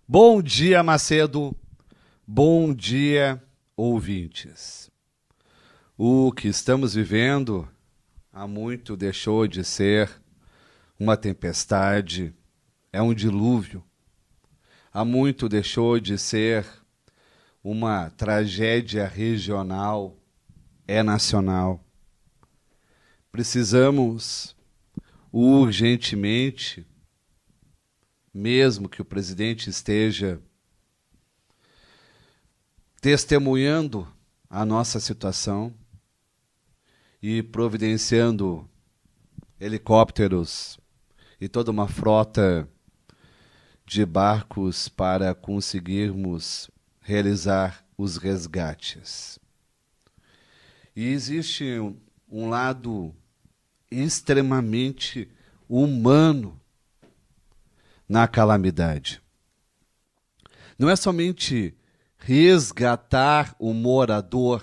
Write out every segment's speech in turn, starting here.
Bom dia, Macedo. Bom dia, ouvintes. O que estamos vivendo há muito deixou de ser uma tempestade, é um dilúvio. Há muito deixou de ser uma tragédia regional, é nacional. Precisamos urgentemente, mesmo que o presidente esteja testemunhando a nossa situação e providenciando helicópteros e toda uma frota de barcos para conseguirmos realizar os resgates. E existe um lado extremamente humano na calamidade. Não é somente resgatar o morador,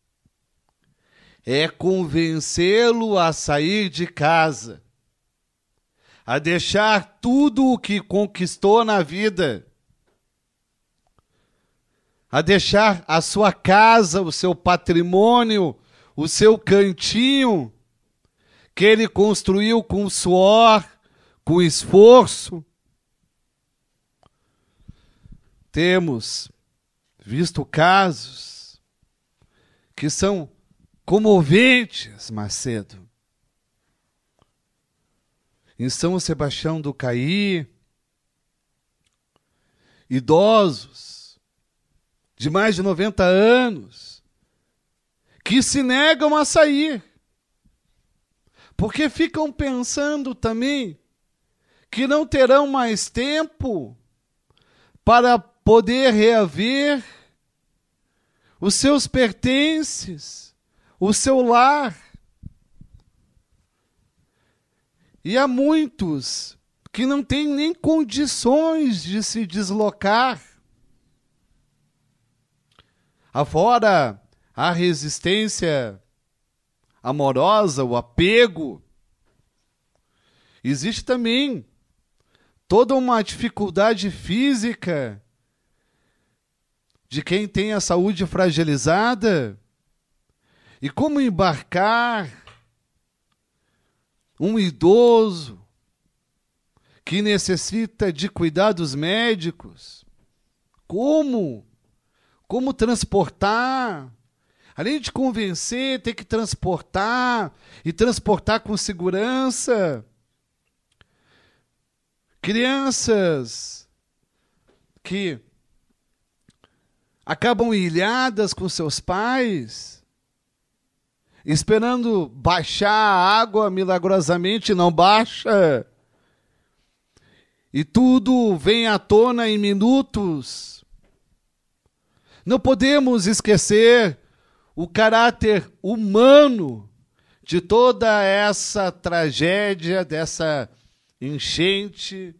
é convencê-lo a sair de casa, a deixar tudo o que conquistou na vida, a deixar a sua casa, o seu patrimônio, o seu cantinho, que ele construiu com suor, com esforço. Temos visto casos que são comoventes, Macedo. Em São Sebastião do Caí, idosos de mais de 90 anos que se negam a sair, porque ficam pensando também que não terão mais tempo para poder reaver os seus pertences, o seu lar. E há muitos que não têm nem condições de se deslocar. Afora a resistência amorosa, o apego, existe também toda uma dificuldade física de quem tem a saúde fragilizada. E como embarcar um idoso que necessita de cuidados médicos? Como transportar? Além de convencer, tem que transportar, e transportar com segurança. Crianças que acabam ilhadas com seus pais, esperando baixar a água, milagrosamente não baixa. E tudo vem à tona em minutos. Não podemos esquecer o caráter humano de toda essa tragédia, dessa enchente,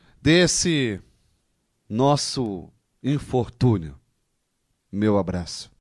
desse nosso infortúnio. Meu abraço.